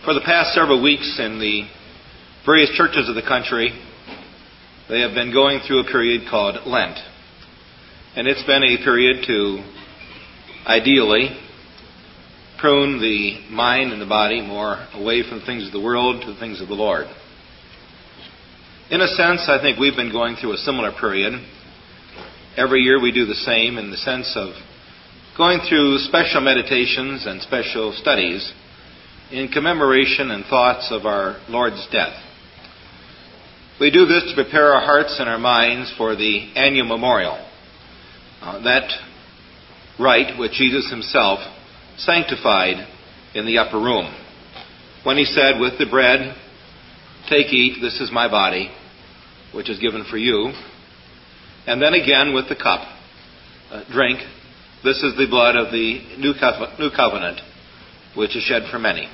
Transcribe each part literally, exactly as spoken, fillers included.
For the past several weeks in the various churches of the country, they have been going through a period called Lent. And it's been a period to, ideally, prune the mind and the body more away from the things of the world to the things of the Lord. In a sense, I think we've been going through a similar period. Every year we do the same in the sense of going through special meditations and special studies in commemoration and thoughts of our Lord's death. We do this to prepare our hearts and our minds for the annual memorial, uh, that rite which Jesus himself sanctified in the upper room, when he said, with the bread, take, eat, this is my body, which is given for you. And then again with the cup, uh, drink, this is the blood of the new covenant, new covenant, which is shed for many.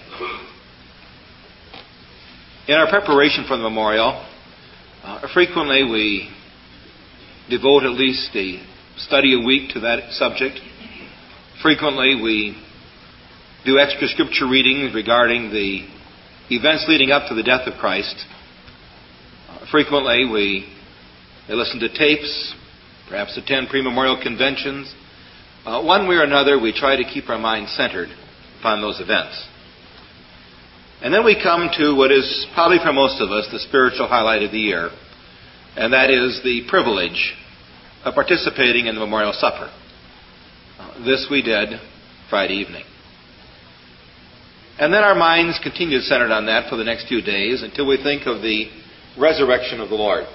In our preparation for the memorial, uh, frequently we devote at least a study a week to that subject. Frequently we do extra scripture readings regarding the events leading up to the death of Christ. Uh, frequently we listen to tapes, perhaps attend pre-memorial conventions. Uh, one way or another, we try to keep our minds centered upon those events. And then we come to what is probably for most of us the spiritual highlight of the year, and that is the privilege of participating in the memorial supper. Uh, this we did Friday evening. And then our minds continue centered on that for the next few days until we think of the resurrection of the Lord.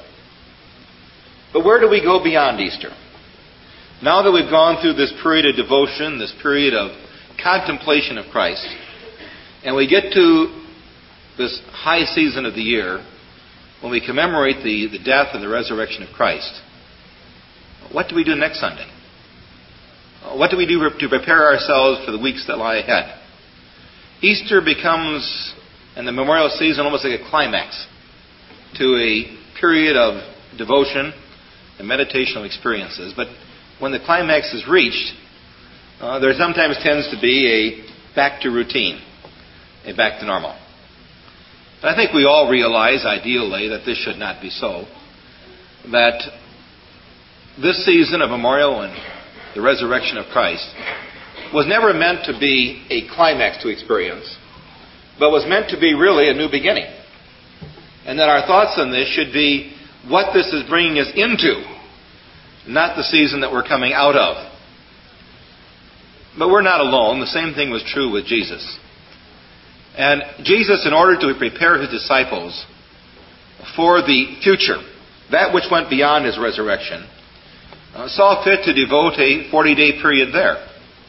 But where do we go beyond Easter? Now that we've gone through this period of devotion, this period of contemplation of Christ, and we get to this high season of the year when we commemorate the, the death and the resurrection of Christ, what do we do next Sunday? What do we do to prepare ourselves for the weeks that lie ahead? Easter becomes, in the memorial season, almost like a climax to a period of devotion and meditational experiences. But when the climax is reached, uh, there sometimes tends to be a back to routine, a back to normal. But I think we all realize, ideally, that this should not be so. That this season of memorial and the resurrection of Christ was never meant to be a climax to experience, but was meant to be really a new beginning. And that our thoughts on this should be what this is bringing us into, not the season that we're coming out of. But we're not alone. The same thing was true with Jesus. And Jesus, in order to prepare his disciples for the future, that which went beyond his resurrection, uh, saw fit to devote a forty-day period there.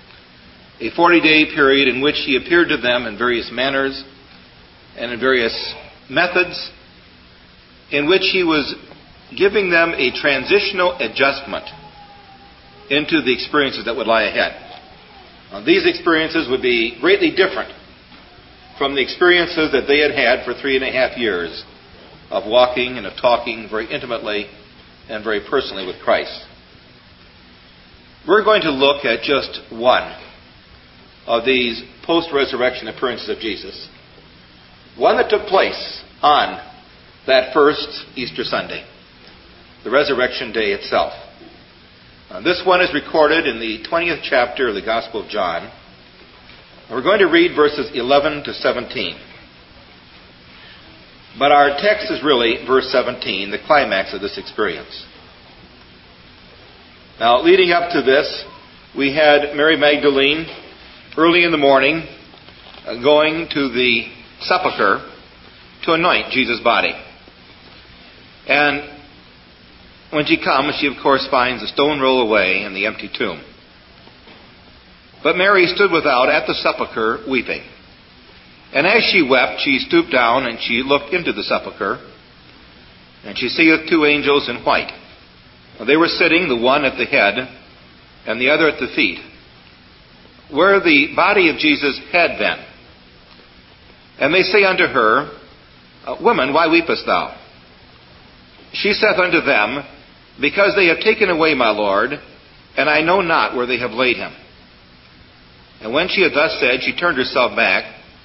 A forty-day period in which he appeared to them in various manners and in various methods, in which he was giving them a transitional adjustment into the experiences that would lie ahead. Now, these experiences would be greatly different from the experiences that they had had for three and a half years of walking and of talking very intimately and very personally with Christ. We're going to look at just one of these post-resurrection appearances of Jesus. One that took place on that first Easter Sunday, the resurrection day itself. Uh, this one is recorded in the twentieth chapter of the Gospel of John. We're going to read verses eleven to seventeen. But our text is really verse seventeen, the climax of this experience. Now, leading up to this, we had Mary Magdalene early in the morning uh, going to the sepulchre to anoint Jesus' body. And when she comes, she of course finds a stone roll away in the empty tomb. But Mary stood without at the sepulchre weeping. And as she wept, she stooped down and she looked into the sepulchre. And she seeth two angels in white. They were sitting, the one at the head and the other at the feet, where the body of Jesus had been. And they say unto her, Woman, why weepest thou? She saith unto them, Because they have taken away my Lord, and I know not where they have laid him. And when she had thus said, she turned herself back,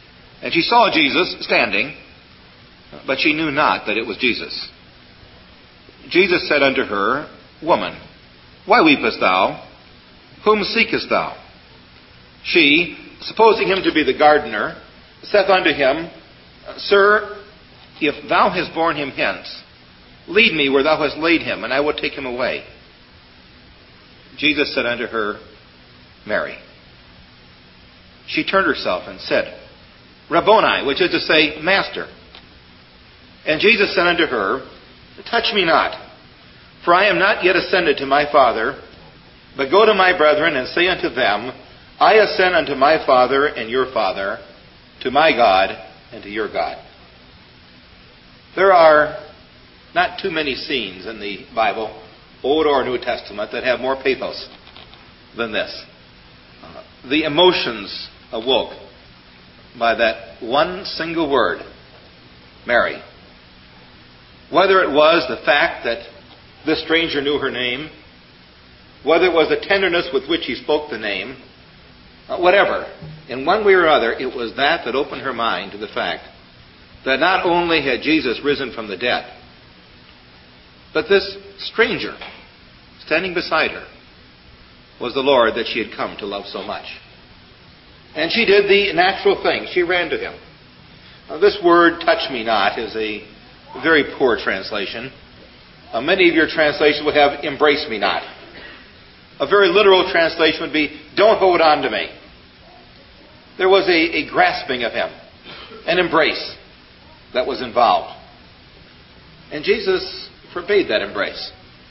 And she saw Jesus standing, but she knew not that it was Jesus. Jesus said unto her, Woman, why weepest thou? Whom seekest thou? She, supposing him to be the gardener, saith unto him, Sir, if thou hast borne him hence, lead me where thou hast laid him, and I will take him away. Jesus said unto her, Mary. She turned herself and said, Rabboni, which is to say, Master. And Jesus said unto her, Touch me not, for I am not yet ascended to my Father, but go to my brethren and say unto them, I ascend unto my Father and your Father, to my God and to your God. There are not too many scenes in the Bible, Old or New Testament, that have more pathos than this. Uh, the emotions awoke by that one single word, Mary. Whether it was the fact that this stranger knew her name, whether it was the tenderness with which he spoke the name, uh, whatever, in one way or other, it was that that opened her mind to the fact that not only had Jesus risen from the dead, but this stranger standing beside her was the Lord that she had come to love so much. And she did the natural thing. She ran to him. Now, this word, touch me not, is a very poor translation. Uh, many of your translations would have embrace me not. A very literal translation would be don't hold on to me. There was a, a grasping of him, an embrace that was involved. And Jesus forbade that embrace.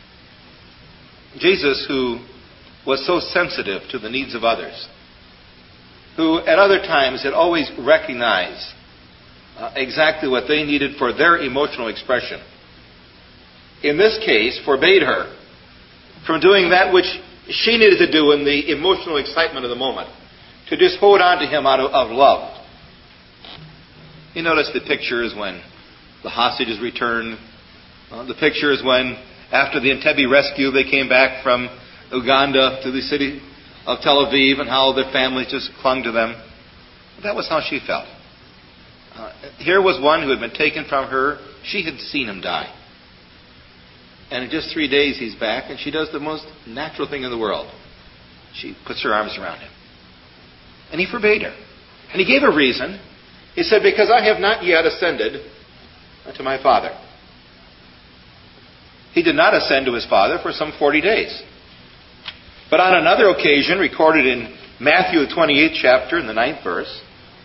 Jesus, who was so sensitive to the needs of others, who at other times had always recognized uh, exactly what they needed for their emotional expression, in this case forbade her from doing that which she needed to do in the emotional excitement of the moment, to just hold on to him out of, of love. You notice the pictures when the hostage is returned. Uh, the pictures when, after the Entebbe rescue, they came back from Uganda to the city of Tel Aviv, and how their families just clung to them. That was how she felt. Uh, here was one who had been taken from her. She had seen him die. And in just three days he's back, and she does the most natural thing in the world. She puts her arms around him. And he forbade her. And he gave a reason. He said, because I have not yet ascended to my Father. He did not ascend to his Father for some forty days. But on another occasion, recorded in Matthew, the twenty-eighth chapter, in the ninth verse,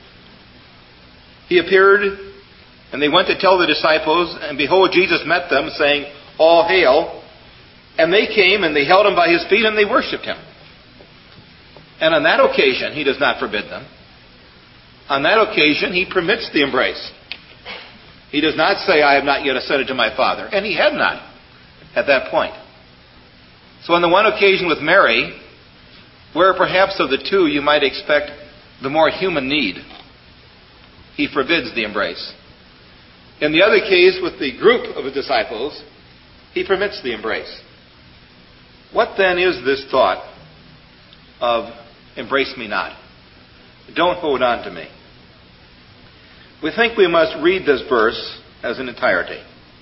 he appeared, and they went to tell the disciples, and behold, Jesus met them, saying, All hail. And they came, and they held him by his feet, and they worshipped him. And on that occasion, he does not forbid them. On that occasion, he permits the embrace. He does not say, I have not yet ascended to my Father. And he had not at that point. So on the one occasion with Mary, where perhaps of the two you might expect the more human need, he forbids the embrace. In the other case, with the group of his disciples, he permits the embrace. What then is this thought of embrace me not? Don't hold on to me. We think we must read this verse as an entirety.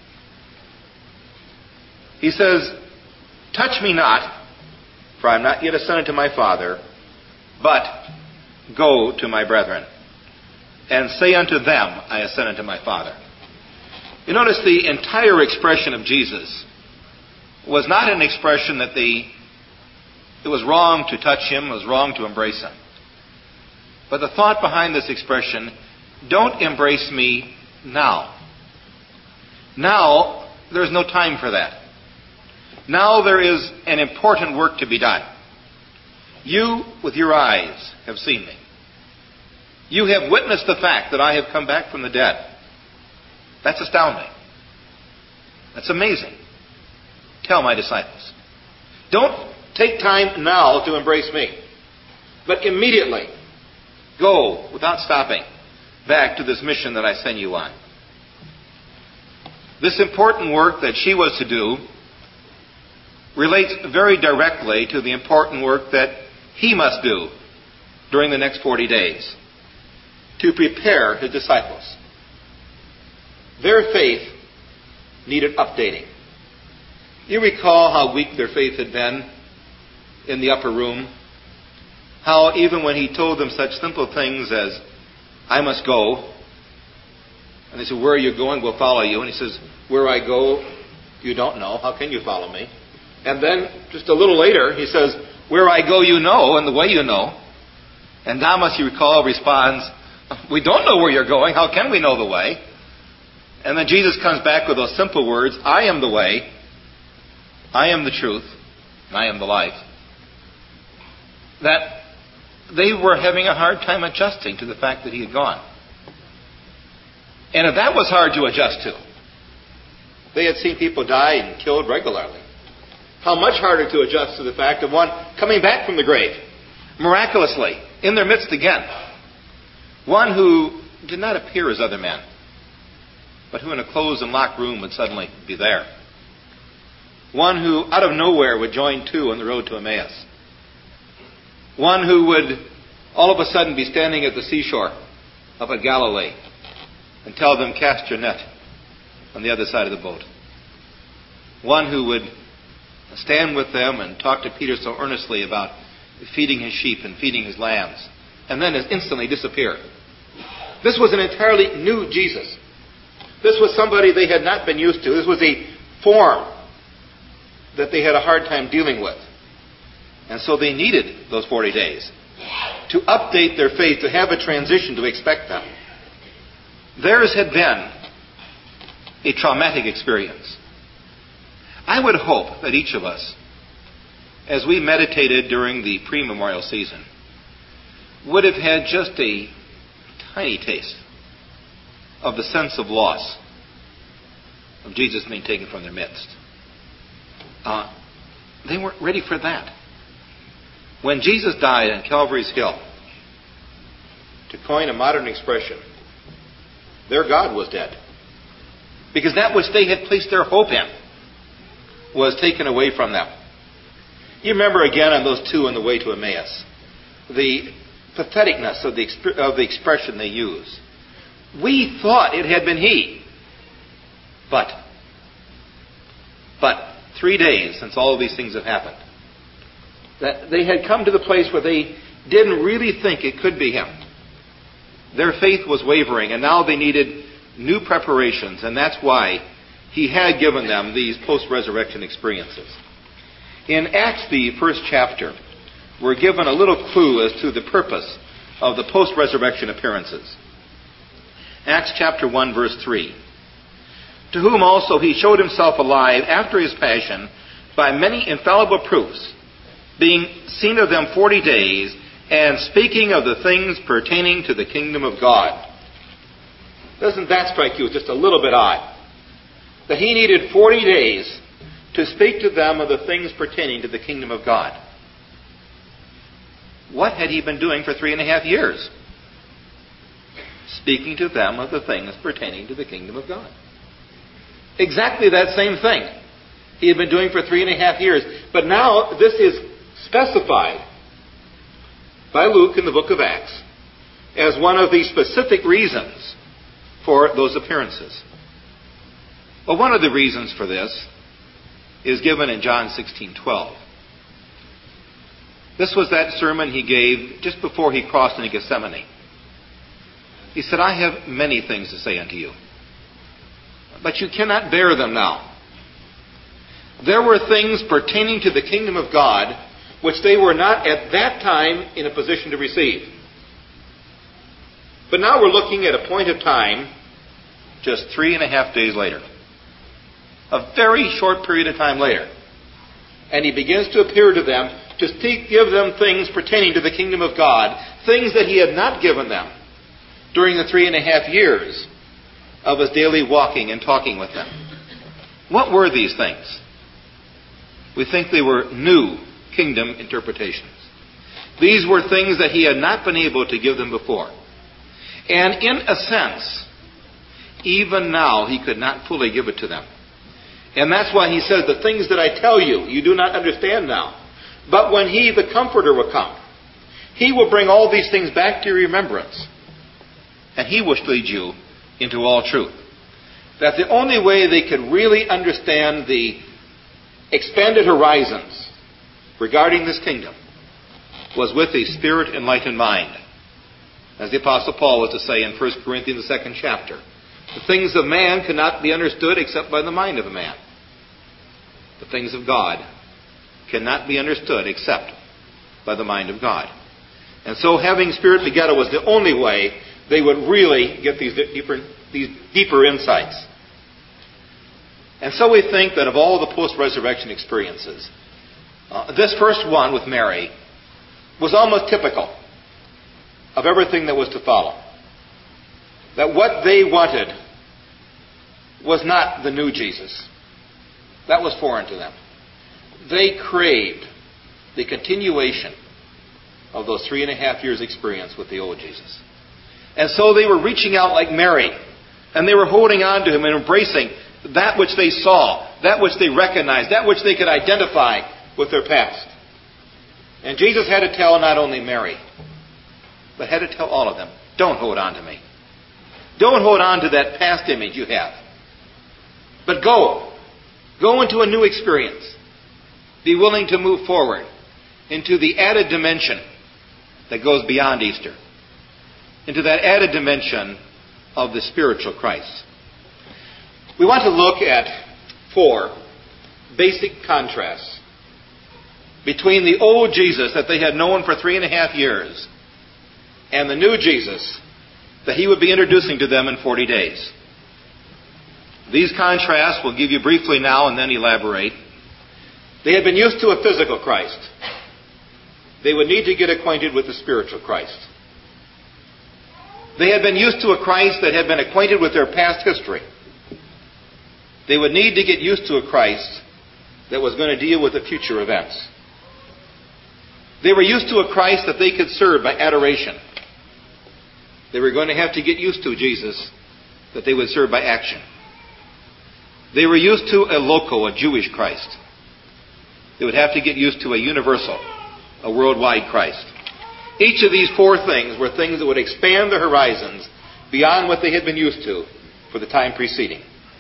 He says, touch me not, for I am not yet ascended to my Father, but go to my brethren, and say unto them, I ascend unto my Father. You notice the entire expression of Jesus was not an expression that the it was wrong to touch him, it was wrong to embrace him. But the thought behind this expression, don't embrace me now. Now, there is no time for that. Now there is an important work to be done. You, with your eyes, have seen me. You have witnessed the fact that I have come back from the dead. That's astounding. That's amazing. Tell my disciples. Don't take time now to embrace me, but immediately go, without stopping, back to this mission that I send you on. This important work that she was to do relates very directly to the important work that he must do during the next forty days. to prepare his disciples. Their faith needed updating. You recall how weak their faith had been in the upper room? How even when he told them such simple things as, I must go, and they said, where are you going? We'll follow you. And he says, where I go, you don't know. How can you follow me? And then, just a little later, he says, where I go, you know, and the way you know. And Thomas, you recall, responds, we don't know where you're going. How can we know the way? And then Jesus comes back with those simple words, I am the way, I am the truth, and I am the life. That they were having a hard time adjusting to the fact that he had gone. And if that was hard to adjust to, they had seen people die and killed regularly. How much harder to adjust to the fact of one coming back from the grave, miraculously, in their midst again. One who did not appear as other men, but who in a closed and locked room would suddenly be there. One who out of nowhere would join two on the road to Emmaus. One who would all of a sudden be standing at the seashore up at Galilee and tell them, cast your net on the other side of the boat. One who would stand with them and talk to Peter so earnestly about feeding his sheep and feeding his lambs, and then instantly disappear. This was an entirely new Jesus. This was somebody they had not been used to. This was a form that they had a hard time dealing with. And so they needed those forty days to update their faith, to have a transition, to expect them. Theirs had been a traumatic experience. I would hope that each of us, as we meditated during the pre-memorial season, would have had just a tiny taste of the sense of loss of Jesus being taken from their midst. Uh, they weren't ready for that. When Jesus died on Calvary's Hill, to coin a modern expression, their God was dead. Because that which they had placed their hope in was taken away from them. You remember again on those two on the way to Emmaus, the patheticness of the, exp- of the expression they use. We thought it had been he. But, but, three days since all of these things have happened, that they had come to the place where they didn't really think it could be him. Their faith was wavering, and now they needed new preparations, and that's why he had given them these post-resurrection experiences. In Acts, the first chapter, we're given a little clue as to the purpose of the post-resurrection appearances. Acts chapter one, verse three. To whom also he showed himself alive after his passion by many infallible proofs, being seen of them forty days, and speaking of the things pertaining to the kingdom of God. Doesn't that strike you as just a little bit odd? That he needed forty days to speak to them of the things pertaining to the kingdom of God. What had he been doing for three and a half years? Speaking to them of the things pertaining to the kingdom of God. Exactly that same thing he had been doing for three and a half years. But now this is specified by Luke in the book of Acts as one of the specific reasons for those appearances. Well, one of the reasons for this is given in John sixteen twelve. This was that sermon he gave just before he crossed into Gethsemane. He said, I have many things to say unto you, but you cannot bear them now. There were things pertaining to the kingdom of God which they were not at that time in a position to receive. But now we're looking at a point of time just three and a half days later. A very short period of time later. And he begins to appear to them to speak, give them things pertaining to the kingdom of God, things that he had not given them during the three and a half years of his daily walking and talking with them. What were these things? We think they were new kingdom interpretations. These were things that he had not been able to give them before. And in a sense, even now he could not fully give it to them. And that's why he says, the things that I tell you, you do not understand now. But when he, the Comforter, will come, he will bring all these things back to your remembrance. and He will lead you into all truth. That the only way they could really understand the expanded horizons regarding this kingdom was with a Spirit-enlightened mind. As the Apostle Paul was to say in First Corinthians, the second chapter, the things of man cannot be understood except by the mind of a man. The things of God cannot be understood except by the mind of God. And so having Spirit together was the only way they would really get these deeper, these deeper insights. And so we think that of all the post-resurrection experiences, uh, this first one with Mary was almost typical of everything that was to follow. That what they wanted was not the new Jesus. That was foreign to them. They craved the continuation of those three and a half years' experience with the old Jesus. And so they were reaching out like Mary, and they were holding on to Him and embracing that which they saw, that which they recognized, that which they could identify with their past. And Jesus had to tell not only Mary, but had to tell all of them, don't hold on to me. Don't hold on to that past image you have. But go. Go into a new experience. Be willing to move forward into the added dimension that goes beyond Easter. Into that added dimension of the spiritual Christ. We want to look at four basic contrasts between the old Jesus that they had known for three and a half years and the new Jesus that He would be introducing to them in forty days. These contrasts we'll give you briefly now and then elaborate. They had been used to a physical Christ. They would need to get acquainted with the spiritual Christ. They had been used to a Christ that had been acquainted with their past history. They would need to get used to a Christ that was going to deal with the future events. They were used to a Christ that they could serve by adoration. They were going to have to get used to Jesus that they would serve by action. They were used to a local, a Jewish Christ. They would have to get used to a universal, a worldwide Christ. Each of these four things were things that would expand their horizons beyond what they had been used to for the time preceding.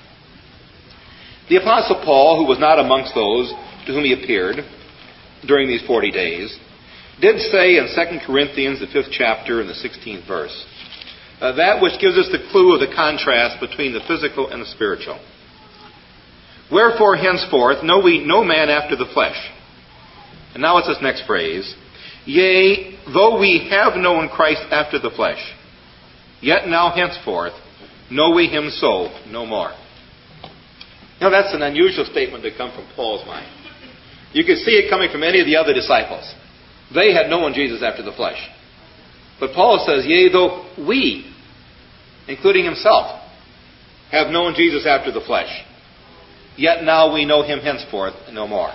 The Apostle Paul, who was not amongst those to whom he appeared during these forty days, did say in Second Corinthians, the fifth chapter and the sixteenth verse, uh, that which gives us the clue of the contrast between the physical and the spiritual. Wherefore henceforth know we no man after the flesh. And now it's this next phrase. Yea, though we have known Christ after the flesh, yet now henceforth know we Him so no more. Now that's an unusual statement to come from Paul's mind. You can see it coming from any of the other disciples. They had known Jesus after the flesh. But Paul says, yea, though we, including himself, have known Jesus after the flesh, yet now we know Him henceforth no more.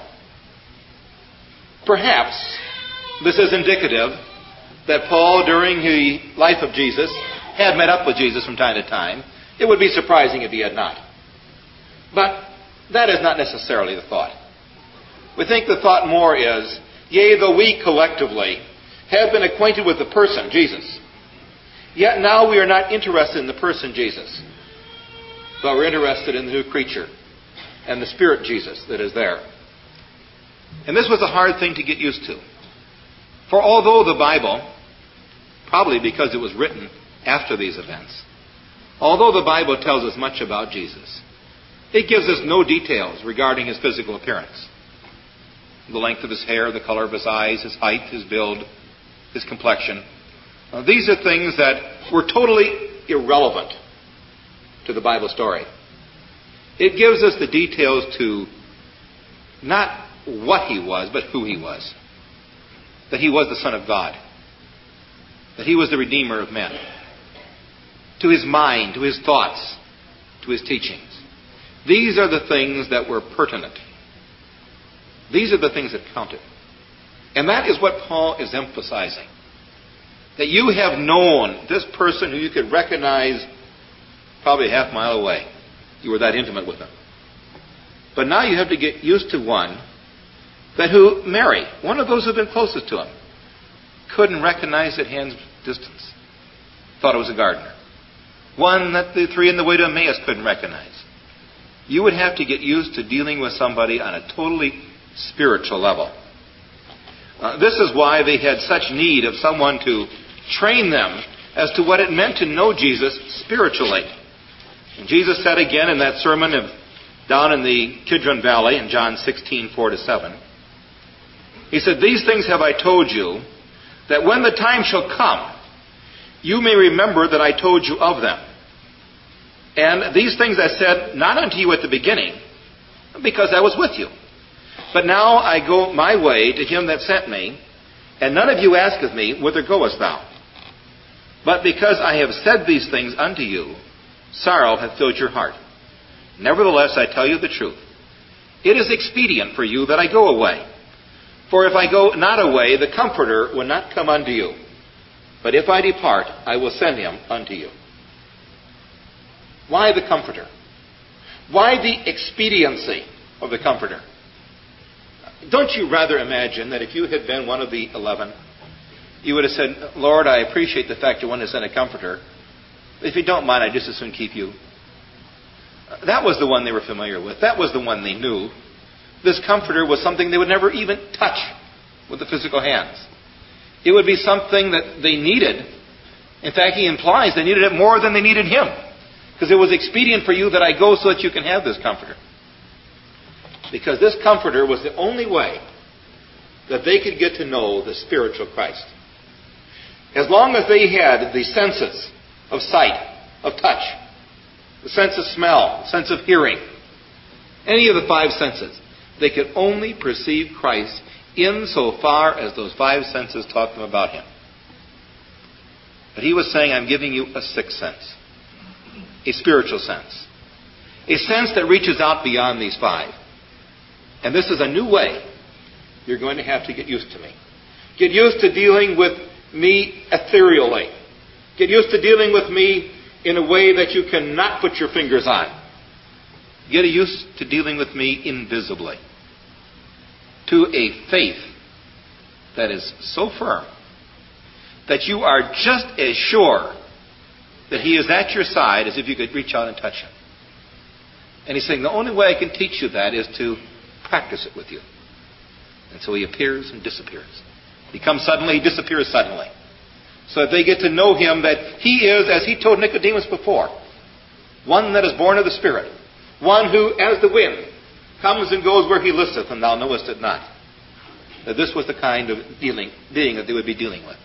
Perhaps this is indicative that Paul, during the life of Jesus, had met up with Jesus from time to time. It would be surprising if he had not. But that is not necessarily the thought. We think the thought more is, yea, though we collectively have been acquainted with the person, Jesus, yet now we are not interested in the person, Jesus, but we're interested in the new creature and the Spirit, Jesus, that is there. And this was a hard thing to get used to. For although the Bible, probably because it was written after these events, although the Bible tells us much about Jesus, it gives us no details regarding His physical appearance. The length of His hair, the color of His eyes, His height, His build, His complexion. Now, these are things that were totally irrelevant to the Bible story. It gives us the details to not what He was, but who He was. That He was the Son of God. That He was the Redeemer of men. To His mind, to His thoughts, to His teachings. These are the things that were pertinent. These are the things that counted. And that is what Paul is emphasizing. That you have known this person who you could recognize probably a half mile away. You were that intimate with him. But now you have to get used to one that who Mary, one of those who had been closest to him, couldn't recognize at hand's distance. Thought it was a gardener. one that the three in the way to Emmaus couldn't recognize. You would have to get used to dealing with somebody on a totally spiritual level. Uh, this is why they had such need of someone to train them as to what it meant to know Jesus spiritually. And Jesus said again in that sermon of, down in the Kidron Valley in John sixteen, four to seven, He said, "These things have I told you, that when the time shall come, you may remember that I told you of them. And these things I said not unto you at the beginning, because I was with you. But now I go my way to him that sent me, and none of you asketh me, whither goest thou? But because I have said these things unto you, sorrow hath filled your heart. Nevertheless, I tell you the truth. It is expedient for you that I go away. For if I go not away, the Comforter will not come unto you. But if I depart, I will send him unto you." Why the Comforter? Why the expediency of the Comforter? Don't you rather imagine that if you had been one of the eleven, you would have said, "Lord, I appreciate the fact you want to send a Comforter. If you don't mind, I'd just as soon keep you." That was the one they were familiar with. That was the one they knew. This Comforter was something they would never even touch with the physical hands. It would be something that they needed. In fact, he implies they needed it more than they needed him. Because it was expedient for you that I go so that you can have this Comforter. Because this Comforter was the only way that they could get to know the spiritual Christ. As long as they had the senses of sight, of touch, the sense of smell, sense of hearing, any of the five senses, they could only perceive Christ insofar as those five senses taught them about him. But he was saying, I'm giving you a sixth sense, a spiritual sense, a sense that reaches out beyond these five. And this is a new way you're going to have to get used to me. Get used to dealing with me ethereally. Get used to dealing with me in a way that you cannot put your fingers on. Get used to dealing with me invisibly. To a faith that is so firm that you are just as sure that he is at your side as if you could reach out and touch him. And he's saying, the only way I can teach you that is to practice it with you. And so he appears and disappears. He comes suddenly, he disappears suddenly. So that they get to know him, that he is, as he told Nicodemus before, one that is born of the Spirit. One who, as the wind, comes and goes where he listeth, and thou knowest it not. That this was the kind of dealing, being that they would be dealing with.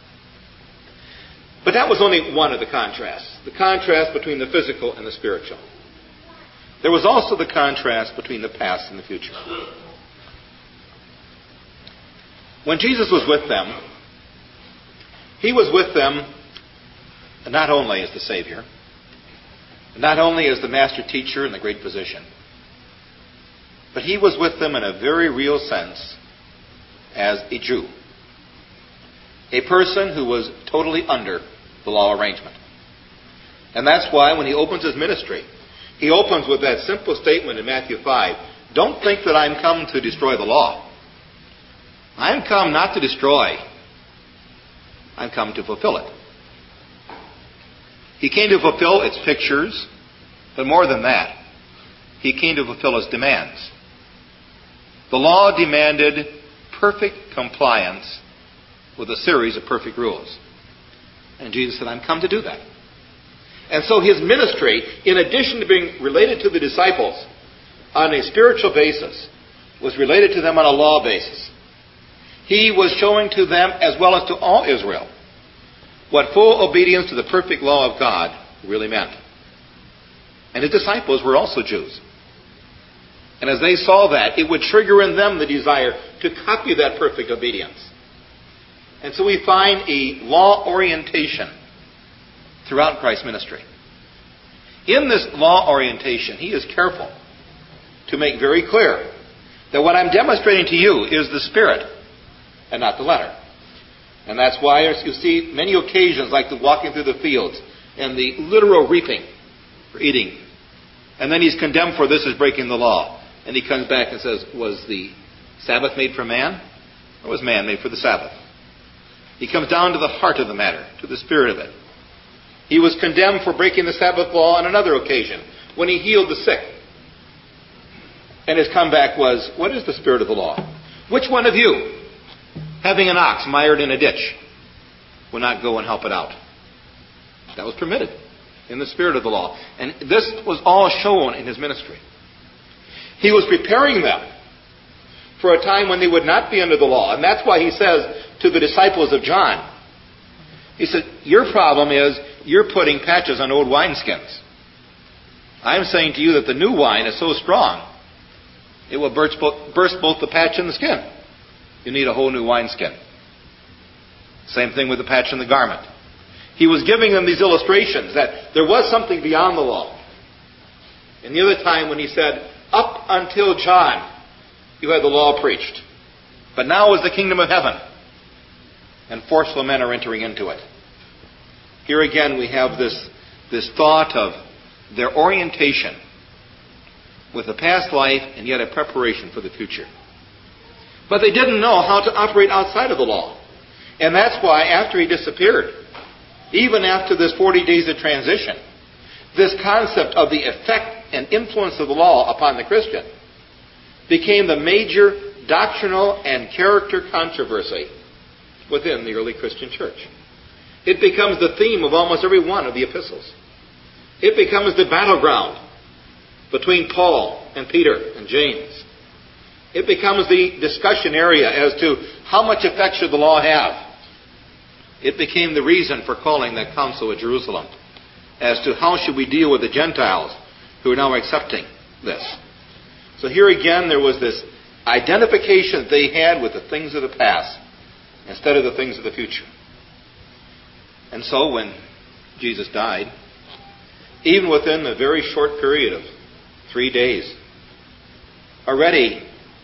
But that was only one of the contrasts. The contrast between the physical and the spiritual. There was also the contrast between the past and the future. When Jesus was with them, he was with them not only as the Savior, not only as the master teacher and the great physician, but he was with them in a very real sense as a Jew. A person who was totally under the law arrangement. And that's why when he opens his ministry, he opens with that simple statement in Matthew five, "Don't think that I'm come to destroy the law. I'm come not to destroy. I'm come to fulfill it." He came to fulfill its pictures, but more than that, he came to fulfill its demands. The law demanded perfect compliance with a series of perfect rules. And Jesus said, I'm come to do that. And so his ministry, in addition to being related to the disciples on a spiritual basis, was related to them on a law basis. He was showing to them, as well as to all Israel, what full obedience to the perfect law of God really meant. And his disciples were also Jews. And as they saw that, it would trigger in them the desire to copy that perfect obedience. And so we find a law orientation throughout Christ's ministry. In this law orientation, he is careful to make very clear that what I'm demonstrating to you is the Spirit and not the letter. And that's why you see many occasions like the walking through the fields and the literal reaping for eating. And then he's condemned for this as breaking the law. And he comes back and says, was the Sabbath made for man? Or was man made for the Sabbath? He comes down to the heart of the matter, to the spirit of it. He was condemned for breaking the Sabbath law on another occasion, when he healed the sick. And his comeback was, what is the spirit of the law? Which one of you, having an ox mired in a ditch, will not go and help it out? That was permitted in the spirit of the law. And this was all shown in his ministry. He was preparing them for a time when they would not be under the law. And that's why he says to the disciples of John, he said, your problem is you're putting patches on old wineskins. I'm saying to you that the new wine is so strong, it will burst both, burst both the patch and the skin. You need a whole new wineskin. Same thing with the patch in the garment. He was giving them these illustrations that there was something beyond the law. And the other time when he said, up until John, you had the law preached. But now is the kingdom of heaven. And forceful men are entering into it. Here again we have this, this thought of their orientation with a past life and yet a preparation for the future. But they didn't know how to operate outside of the law. And that's why after he disappeared, even after this forty days of transition, this concept of the effect and influence of the law upon the Christian became the major doctrinal and character controversy within the early Christian church. It becomes the theme of almost every one of the epistles. It becomes the battleground between Paul and Peter and James. It becomes the discussion area as to how much effect should the law have. It became the reason for calling that council at Jerusalem as to how should we deal with the Gentiles who are now accepting this. So here again there was this identification that they had with the things of the past instead of the things of the future. And so when Jesus died, even within a very short period of three days, already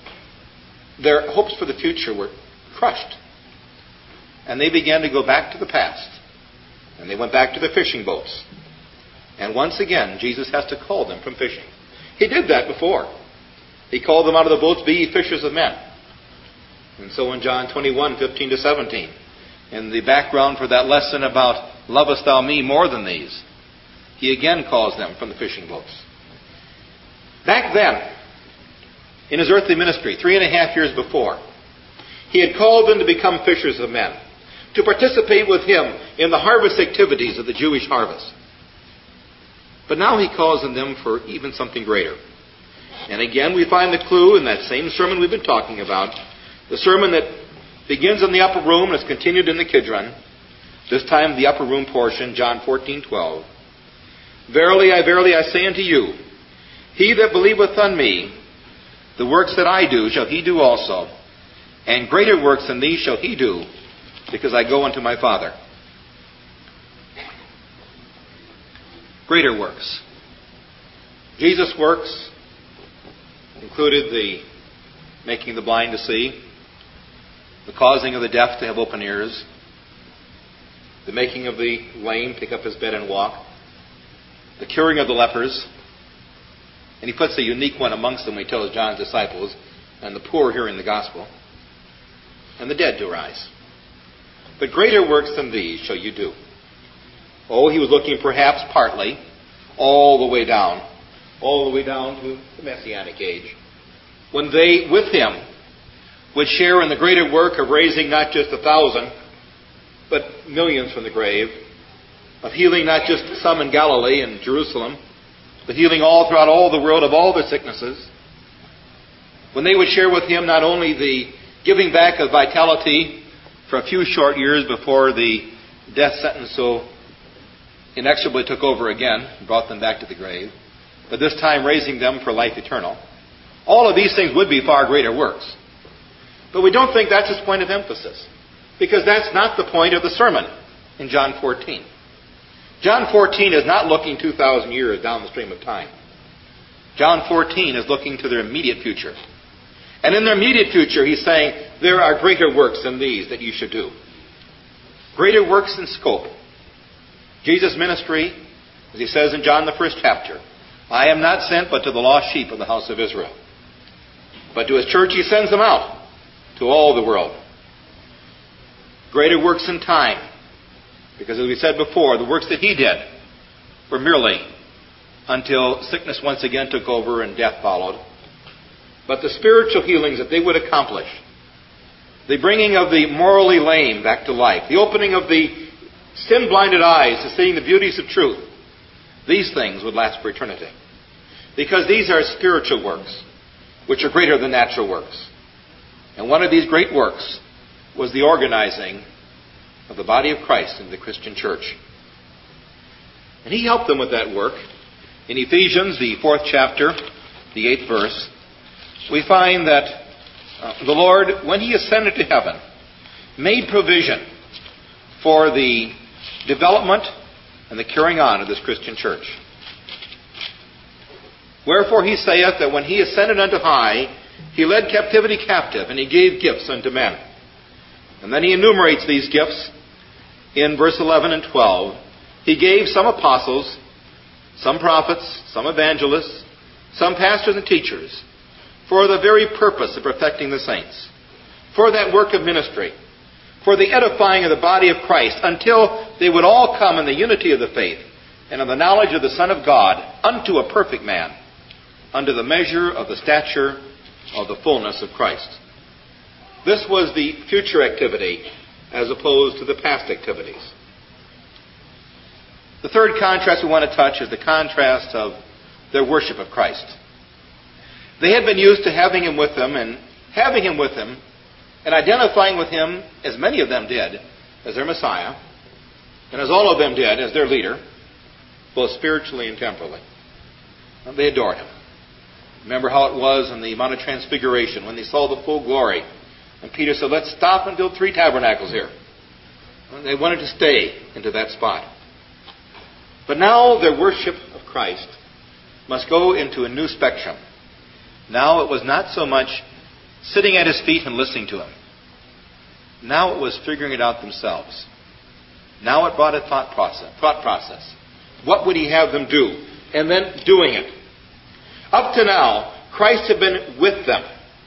their hopes for the future were crushed. And they began to go back to the past. And they went back to the fishing boats. And once again, Jesus has to call them from fishing. He did that before. He called them out of the boats, be ye fishers of men. And so in John twenty-one, fifteen to seventeen, in the background for that lesson about lovest thou me more than these, he again calls them from the fishing boats. Back then, in his earthly ministry, three and a half years before, he had called them to become fishers of men, to participate with him in the harvest activities of the Jewish harvest. But now he calls on them for even something greater. And again, we find the clue in that same sermon we've been talking about, the sermon that begins in the upper room and is continued in the Kidron, this time the upper room portion, John fourteen twelve. Verily, I verily, I say unto you, he that believeth on me, the works that I do shall he do also, and greater works than these shall he do, because I go unto my Father. Greater works. Jesus' works included the making the blind to see, the causing of the deaf to have open ears, the making of the lame pick up his bed and walk, the curing of the lepers, and he puts a unique one amongst them when he tells John's disciples, and the poor hearing the gospel, and the dead to rise. But greater works than these shall you do. Oh, he was looking perhaps partly all the way down, all the way down to the Messianic age, when they, with him, would share in the greater work of raising not just a thousand, but millions from the grave, of healing not just some in Galilee and Jerusalem, but healing all throughout all the world of all their sicknesses. When they would share with him not only the giving back of vitality for a few short years before the death sentence so inexorably took over again and brought them back to the grave, but this time raising them for life eternal. All of these things would be far greater works. But we don't think that's his point of emphasis, because that's not the point of the sermon in John fourteen. John fourteen is not looking two thousand years down the stream of time. John fourteen is looking to their immediate future. And in their immediate future, he's saying, there are greater works than these that you should do. Greater works in scope. Jesus' ministry, as he says in John the first chapter, I am not sent but to the lost sheep of the house of Israel. But to his church he sends them out to all the world. Greater works in time. Because as we said before, the works that he did were merely until sickness once again took over and death followed. But the spiritual healings that they would accomplish, the bringing of the morally lame back to life, the opening of the sin-blinded eyes to seeing the beauties of truth, these things would last for eternity. Because these are spiritual works, which are greater than natural works. And one of these great works was the organizing of the body of Christ in the Christian church. And he helped them with that work. In Ephesians, the fourth chapter, the eighth verse, we find that uh, the Lord, when he ascended to heaven, made provision for the development and the carrying on of this Christian church. Wherefore he saith that when he ascended unto high, he led captivity captive, and he gave gifts unto men. And then he enumerates these gifts in verse eleven and twelve. He gave some apostles, some prophets, some evangelists, some pastors and teachers, for the very purpose of perfecting the saints, for that work of ministry, for the edifying of the body of Christ, until they would all come in the unity of the faith and of the knowledge of the Son of God, unto a perfect man, unto the measure of the stature of the fullness of Christ. This was the future activity as opposed to the past activities. The third contrast we want to touch is the contrast of their worship of Christ. They had been used to having him with them and having him with them and identifying with him, as many of them did, as their Messiah, and as all of them did, as their leader, both spiritually and temporally. And they adored him. Remember how it was in the Mount of Transfiguration when they saw the full glory. And Peter said, let's stop and build three tabernacles here. And they wanted to stay into that spot. But now their worship of Christ must go into a new spectrum. Now it was not so much sitting at his feet and listening to him. Now it was figuring it out themselves. Now it brought a thought process. Thought process. What would he have them do? And then doing it. Up to now, Christ had been with them.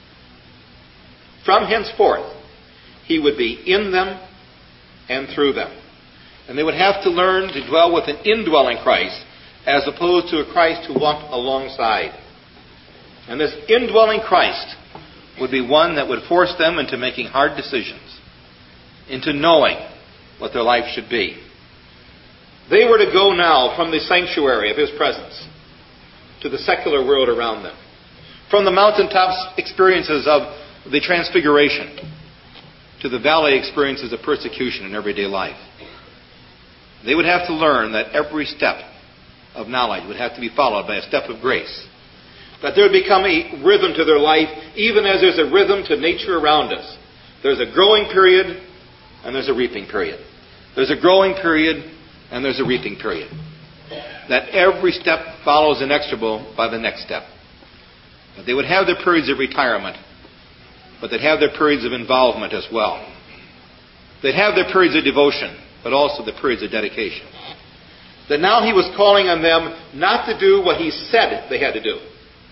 From henceforth, he would be in them and through them. And they would have to learn to dwell with an indwelling Christ as opposed to a Christ who walked alongside. And this indwelling Christ would be one that would force them into making hard decisions, into knowing what their life should be. They were to go now from the sanctuary of his presence to the secular world around them. From the mountaintops experiences of the transfiguration to the valley experiences of persecution in everyday life. They would have to learn that every step of knowledge would have to be followed by a step of grace. That there would become a rhythm to their life, even as there's a rhythm to nature around us. There's a growing period and there's a reaping period. There's a growing period and there's a reaping period. That every step follows inexorable by the next step. That they would have their periods of retirement, but they'd have their periods of involvement as well. They'd have their periods of devotion, but also the periods of dedication. That now he was calling on them not to do what he said they had to do,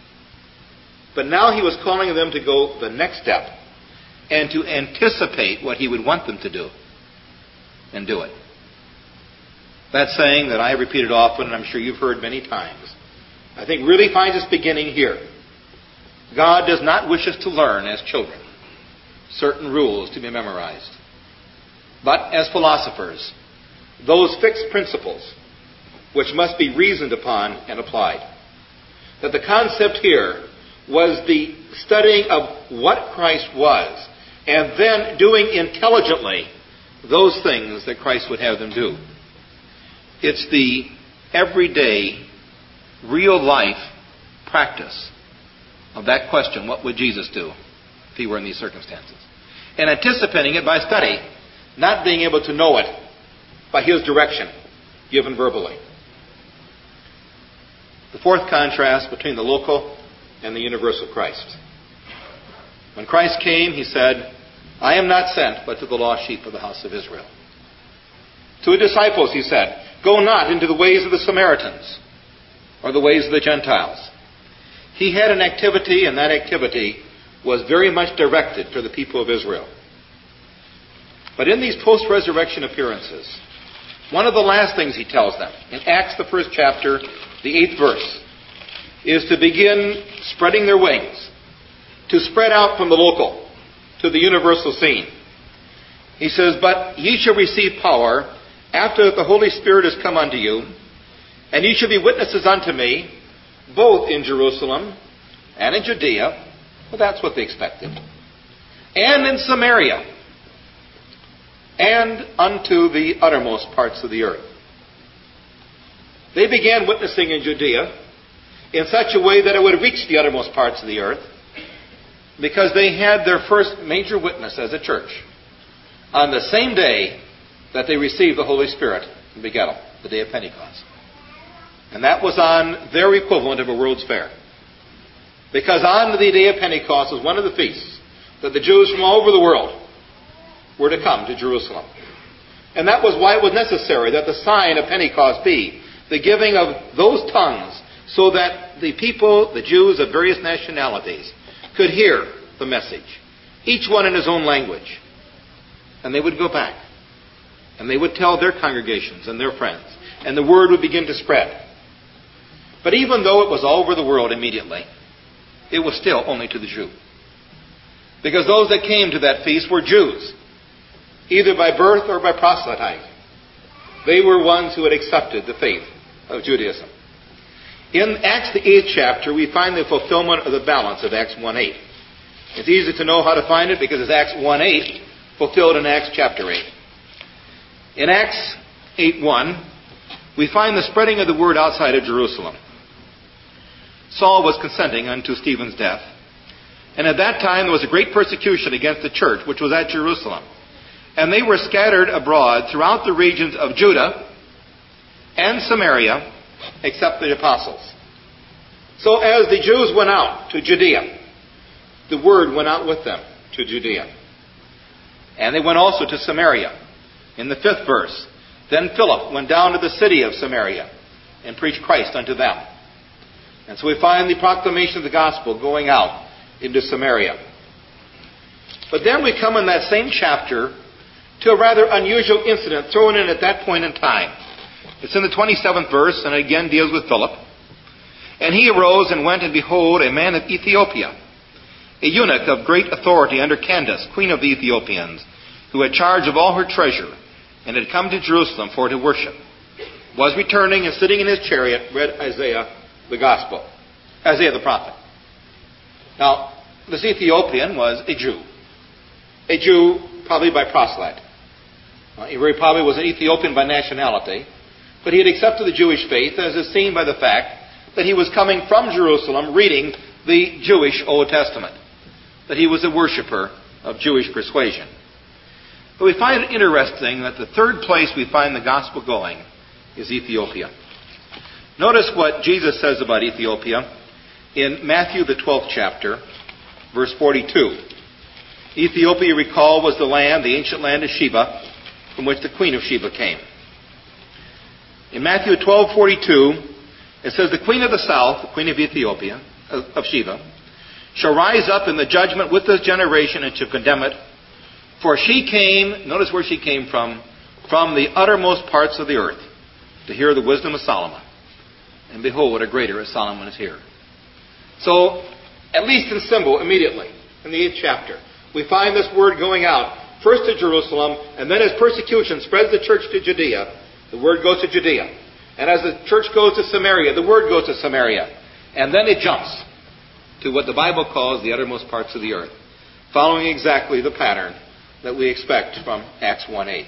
but now he was calling on them to go the next step and to anticipate what he would want them to do and do it. That saying that I have repeated often, and I'm sure you've heard many times, I think really finds its beginning here. God does not wish us to learn as children certain rules to be memorized, but as philosophers, those fixed principles which must be reasoned upon and applied. That the concept here was the studying of what Christ was, and then doing intelligently those things that Christ would have them do. It's the everyday, real life practice of that question, what would Jesus do if he were in these circumstances? And anticipating it by study, not being able to know it by his direction, given verbally. The fourth contrast between the local and the universal Christ. When Christ came, he said, I am not sent but to the lost sheep of the house of Israel. To his disciples he said, go not into the ways of the Samaritans or the ways of the Gentiles. He had an activity, and that activity was very much directed for the people of Israel. But in these post-resurrection appearances, one of the last things he tells them, in Acts, the first chapter, the eighth verse, is to begin spreading their wings, to spread out from the local to the universal scene. He says, "But ye shall receive power after that the Holy Spirit has come unto you, and ye shall be witnesses unto me, both in Jerusalem and in Judea," well, that's what they expected, "and in Samaria, and unto the uttermost parts of the earth." They began witnessing in Judea in such a way that it would reach the uttermost parts of the earth, because they had their first major witness as a church on the same day that they received the Holy Spirit in Begettel, the day of Pentecost. And that was on their equivalent of a World's Fair. Because on the day of Pentecost was one of the feasts that the Jews from all over the world were to come to Jerusalem. And that was why it was necessary that the sign of Pentecost be the giving of those tongues, so that the people, the Jews of various nationalities, could hear the message, each one in his own language. And they would go back, and they would tell their congregations and their friends, and the word would begin to spread. But even though it was all over the world immediately, it was still only to the Jew. Because those that came to that feast were Jews, either by birth or by proselytizing. They were ones who had accepted the faith of Judaism. In Acts, the eighth chapter, we find the fulfillment of the balance of Acts one eight. It's easy to know how to find it because it's Acts one eight fulfilled in Acts chapter eight. In Acts eight one, we find the spreading of the word outside of Jerusalem. Saul was consenting unto Stephen's death. And at that time there was a great persecution against the church, which was at Jerusalem. And they were scattered abroad throughout the regions of Judah and Samaria, except the apostles. So as the Jews went out to Judea, the word went out with them to Judea. And they went also to Samaria. In the fifth verse, "Then Philip went down to the city of Samaria and preached Christ unto them." And so we find the proclamation of the gospel going out into Samaria. But then we come in that same chapter to a rather unusual incident thrown in at that point in time. It's in the twenty-seventh verse, and it again deals with Philip. "And he arose and went, and behold, a man of Ethiopia, a eunuch of great authority under Candace, queen of the Ethiopians, who had charge of all her treasure, and had come to Jerusalem for to worship, was returning, and sitting in his chariot, read Isaiah the gospel, Isaiah the prophet." Now, this Ethiopian was a Jew. A Jew probably by proselyte. Uh, he very probably was an Ethiopian by nationality, but he had accepted the Jewish faith, as is seen by the fact that he was coming from Jerusalem reading the Jewish Old Testament, that he was a worshiper of Jewish persuasion. But we find it interesting that the third place we find the gospel going is Ethiopia. Notice what Jesus says about Ethiopia in Matthew, the twelfth chapter, verse forty-two. Ethiopia, recall, was the land, the ancient land of Sheba, from which the queen of Sheba came. In Matthew twelve forty-two, it says, "The queen of the south, the queen of Ethiopia, of Sheba, shall rise up in the judgment with this generation and shall condemn it. For she came," notice where she came from, "from the uttermost parts of the earth, to hear the wisdom of Solomon. And behold, a greater as Solomon is here." So, at least in symbol, immediately, in the eighth chapter, we find this word going out, first to Jerusalem, and then as persecution spreads the church to Judea, the word goes to Judea. And as the church goes to Samaria, the word goes to Samaria. And then it jumps to what the Bible calls the uttermost parts of the earth, following exactly the pattern that we expect from Acts one eight.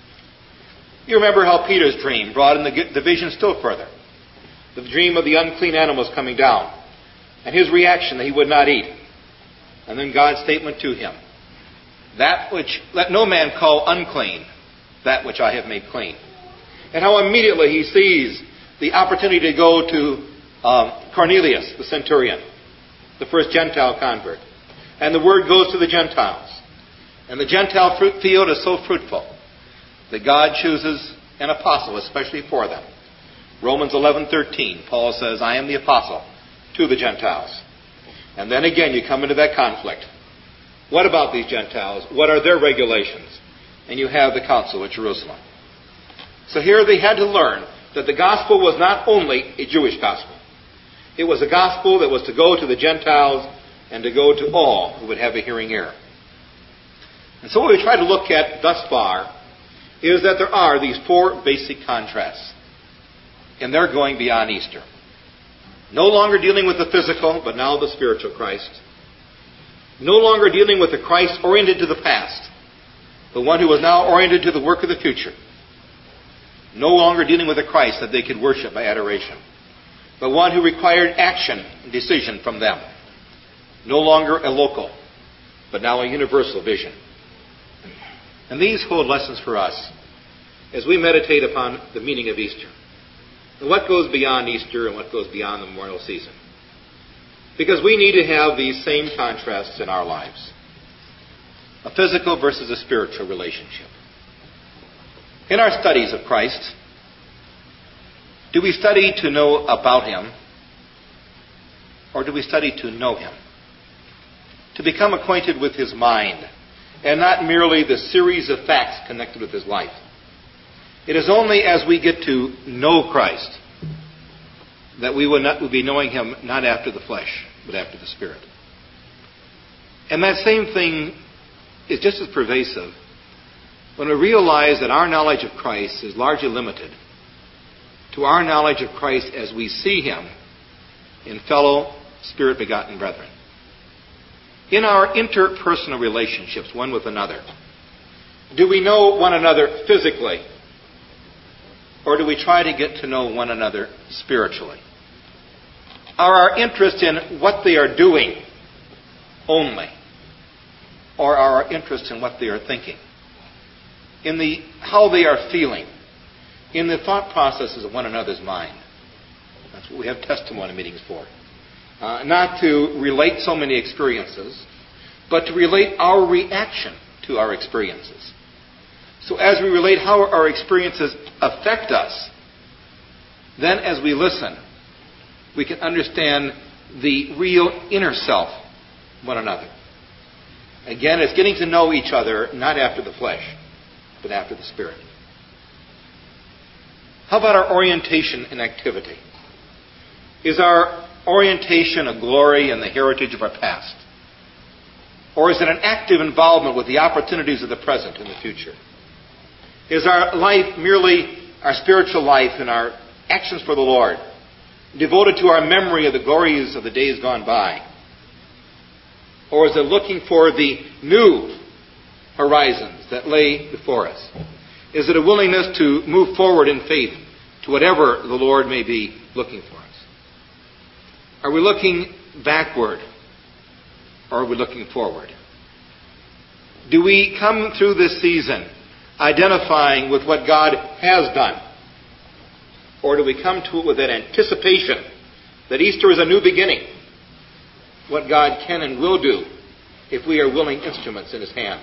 You remember how Peter's dream broadened the, the vision still further. The dream of the unclean animals coming down, and his reaction that he would not eat. And then God's statement to him, "That which, let no man call unclean, that which I have made clean." And how immediately he sees the opportunity to go to um, Cornelius, the centurion, the first Gentile convert. And the word goes to the Gentiles. And the Gentile fruit field is so fruitful that God chooses an apostle especially for them. Romans eleven thirteen, Paul says, "I am the apostle to the Gentiles." And then again you come into that conflict. What about these Gentiles? What are their regulations? And you have the council at Jerusalem. So here they had to learn that the gospel was not only a Jewish gospel. It was a gospel that was to go to the Gentiles and to go to all who would have a hearing ear. And so what we try to look at thus far is that there are these four basic contrasts. And they're going beyond Easter. No longer dealing with the physical, but now the spiritual Christ. No longer dealing with the Christ oriented to the past, the one who was now oriented to the work of the future. No longer dealing with a Christ that they could worship by adoration, but one who required action and decision from them. No longer a local, but now a universal vision. And these hold lessons for us as we meditate upon the meaning of Easter. And what goes beyond Easter and what goes beyond the memorial season. Because we need to have these same contrasts in our lives. A physical versus a spiritual relationship. In our studies of Christ, do we study to know about Him, or do we study to know Him? To become acquainted with His mind, and not merely the series of facts connected with His life. It is only as we get to know Christ that we will, not, will be knowing Him not after the flesh, but after the Spirit. And that same thing is just as pervasive when we realize that our knowledge of Christ is largely limited to our knowledge of Christ as we see Him in fellow Spirit-begotten brethren. In our interpersonal relationships, one with another, do we know one another physically? Or do we try to get to know one another spiritually? Are our interests in what they are doing only? Or are our interests in what they are thinking? In the how they are feeling? In the thought processes of one another's mind? That's what we have testimony meetings for. Uh, not to relate so many experiences, but to relate our reaction to our experiences. So as we relate how our experiences affect us, then as we listen, we can understand the real inner self of one another. Again, it's getting to know each other not after the flesh, but after the Spirit. How about our orientation and activity? Is our orientation a glory in the heritage of our past? Or is it an active involvement with the opportunities of the present and the future? Is our life merely our spiritual life and our actions for the Lord, devoted to our memory of the glories of the days gone by? Or is it looking for the new horizons that lay before us? Is it a willingness to move forward in faith to whatever the Lord may be looking for us? Are we looking backward, or are we looking forward? Do we come through this season identifying with what God has done? Or do we come to it with that anticipation that Easter is a new beginning? What God can and will do if we are willing instruments in His hand.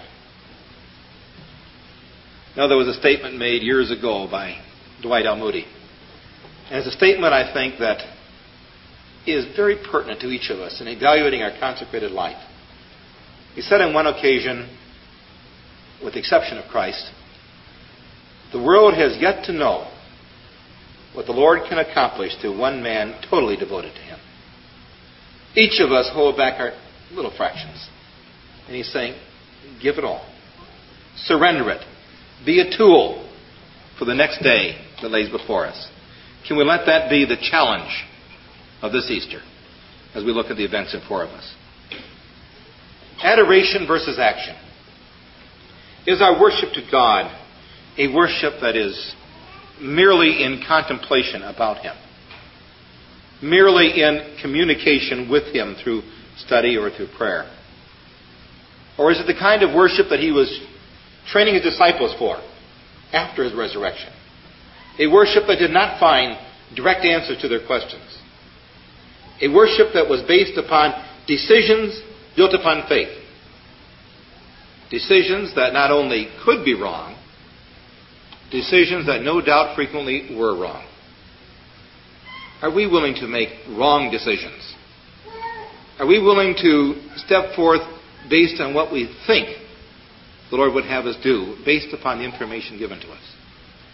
Now, there was a statement made years ago by Dwight L. Moody. And it's a statement, I think, that is very pertinent to each of us in evaluating our consecrated life. He said on one occasion, with the exception of Christ, the world has yet to know what the Lord can accomplish through one man totally devoted to Him. Each of us hold back our little fractions. And He's saying, give it all. Surrender it. Be a tool for the next day that lays before us. Can we let that be the challenge of this Easter as we look at the events in front of us? Adoration versus action. Is our worship to God a worship that is merely in contemplation about Him? Merely in communication with Him through study or through prayer? Or is it the kind of worship that He was training His disciples for after His resurrection? A worship that did not find direct answers to their questions. A worship that was based upon decisions built upon faith. Decisions that not only could be wrong, decisions that no doubt frequently were wrong. Are we willing to make wrong decisions? Are we willing to step forth based on what we think the Lord would have us do, based upon the information given to us?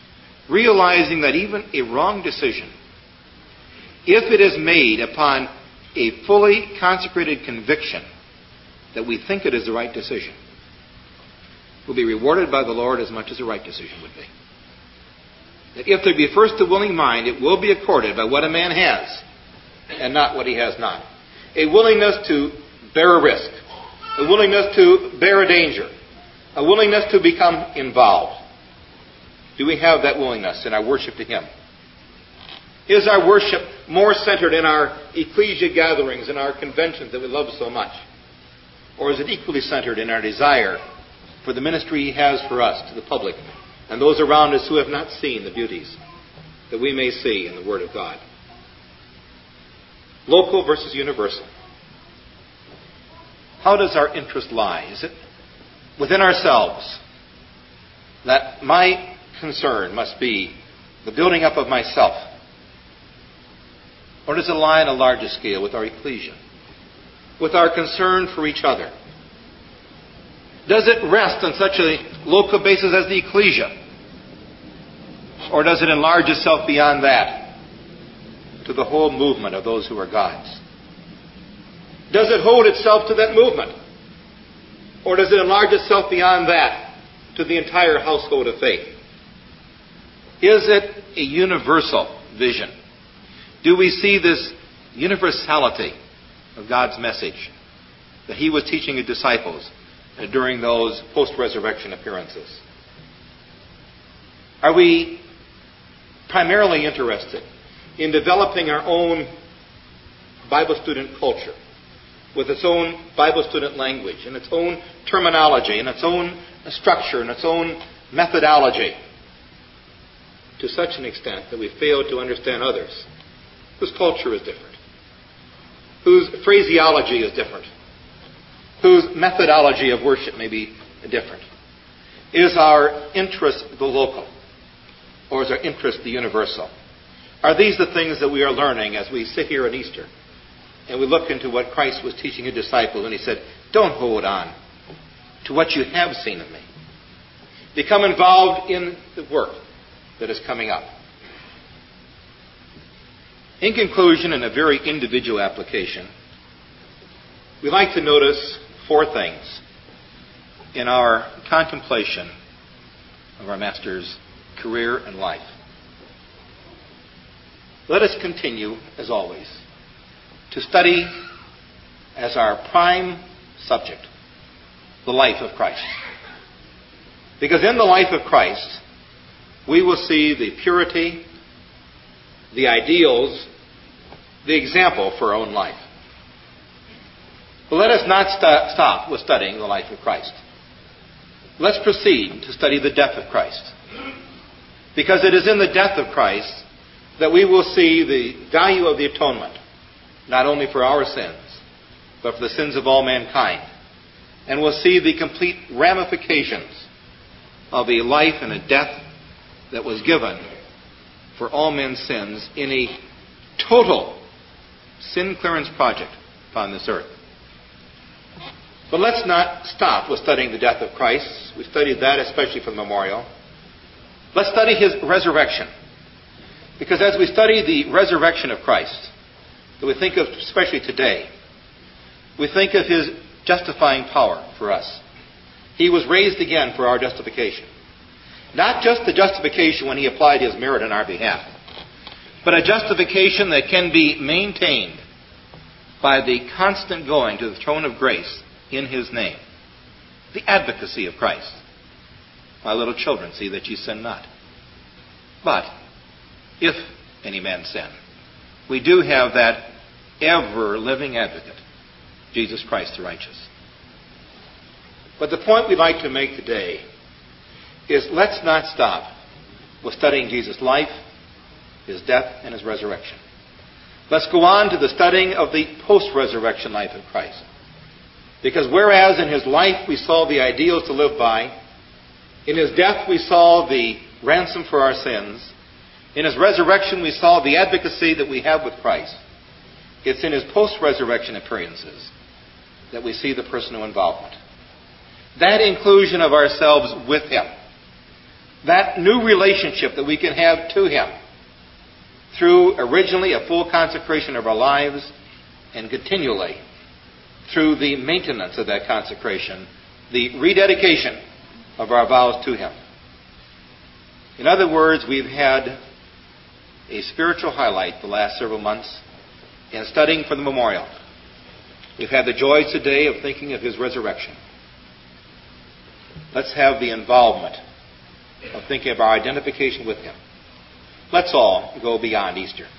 realizing that even a wrong decision, if it is made upon a fully consecrated conviction that we think it is the right decision, will be rewarded by the Lord as much as a right decision would be. That if there be first a willing mind, it will be accorded by what a man has and not what he has not. A willingness to bear a risk, a willingness to bear a danger, a willingness to become involved. Do we have that willingness in our worship to Him? Is our worship more centered in our ecclesia gatherings and our conventions that we love so much? Or is it equally centered in our desire for the ministry He has for us to the public and those around us who have not seen the beauties that we may see in the Word of God? Local versus universal. How does our interest lie? Is it within ourselves that my concern must be the building up of myself? Or does it lie on a larger scale with our ecclesia, with our concern for each other? Does it rest on such a local basis as the ecclesia? Or does it enlarge itself beyond that to the whole movement of those who are God's? Does it hold itself to that movement? Or does it enlarge itself beyond that to the entire household of faith? Is it a universal vision? Do we see this universality of God's message that He was teaching His disciples during those post-resurrection appearances? Are we primarily interested in developing our own Bible student culture with its own Bible student language and its own terminology and its own structure and its own methodology to such an extent that we fail to understand others whose culture is different, whose phraseology is different, whose methodology of worship may be different? Is our interest the local, or is our interest the universal? Are these the things that we are learning as we sit here at Easter and we look into what Christ was teaching His disciples, and He said, don't hold on to what you have seen of me. Become involved in the work that is coming up. In conclusion, in a very individual application, we like to notice four things in our contemplation of our Master's career and life. Let us continue, as always, to study as our prime subject the life of Christ. Because in the life of Christ, we will see the purity, the ideals, the example for our own life. But let us not st- stop with studying the life of Christ. Let's proceed to study the death of Christ. Because it is in the death of Christ that we will see the value of the atonement, not only for our sins, but for the sins of all mankind. And we'll see the complete ramifications of a life and a death that was given for all men's sins in a total sin clearance project upon this earth. But let's not stop with studying the death of Christ. We studied that especially for the memorial. Let's study His resurrection. Because as we study the resurrection of Christ, that we think of especially today, we think of His justifying power for us. He was raised again for our justification. Not just the justification when He applied His merit on our behalf, but a justification that can be maintained by the constant going to the throne of grace in His name. The advocacy of Christ. My little children, see that ye sin not. But if any man sin, we do have that ever-living advocate, Jesus Christ the righteous. But the point we'd like to make today is let's not stop with studying Jesus' life, His death, and His resurrection. Let's go on to the studying of the post-resurrection life of Christ. Because whereas in His life we saw the ideals to live by, in His death we saw the ransom for our sins, in His resurrection we saw the advocacy that we have with Christ, it's in His post-resurrection appearances that we see the personal involvement. That inclusion of ourselves with Him, that new relationship that we can have to Him through originally a full consecration of our lives and continually through the maintenance of that consecration, the rededication of our vows to Him. In other words, we've had a spiritual highlight the last several months in studying for the memorial. We've had the joy today of thinking of His resurrection. Let's have the involvement of thinking of our identification with Him. Let's all go beyond Easter.